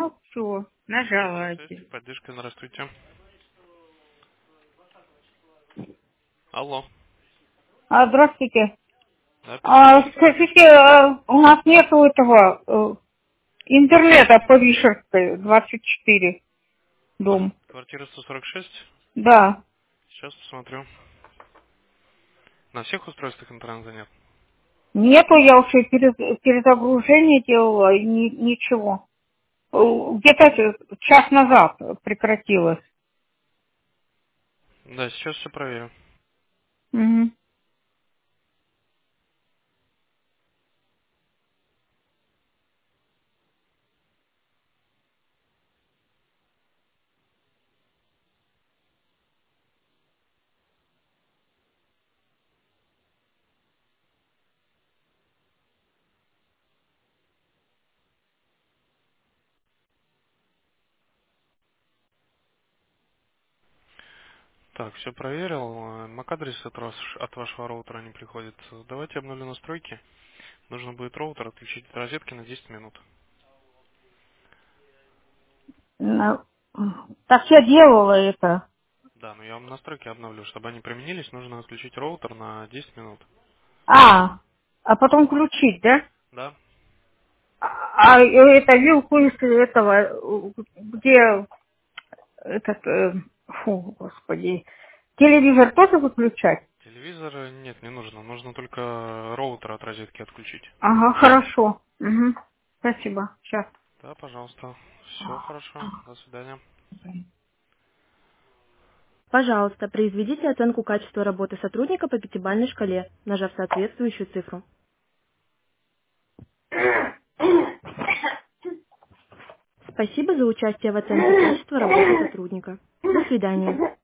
Ну, все, Шесть, нажала. поддержка, здравствуйте. Алло. Здравствуйте. Да, перезваниваете. Скажите, у нас нету этого интернета по Вишерской, 24, дом. Квартира 146. Да. Сейчас посмотрю. На всех устройствах интернета нет? Нету, я уже перезагружение делала, и ничего. Где-то час назад прекратилось. Да, сейчас все проверю. Мгм. Так, все проверил. MAC-адрес от вашего роутера не приходит. Давайте обновлю настройки. Нужно будет роутер отключить от розетки на 10 минут. Ну, Так я делала это. Да, но я вам настройки обновлю. Чтобы они применились, нужно отключить роутер на 10 минут. А потом включить, да? Да? Это вилку из этого, где этот, фу, господи, телевизор тоже выключать? Телевизор нет, не нужно. Нужно только роутер от розетки отключить. Ага, хорошо. Мгм. Спасибо. Сейчас. Да, пожалуйста. Все хорошо. До свидания. Пожалуйста, произведите оценку качества работы сотрудника по пятибалльной шкале, нажав соответствующую цифру. Спасибо за участие в оценке качества работы сотрудника. До свидания.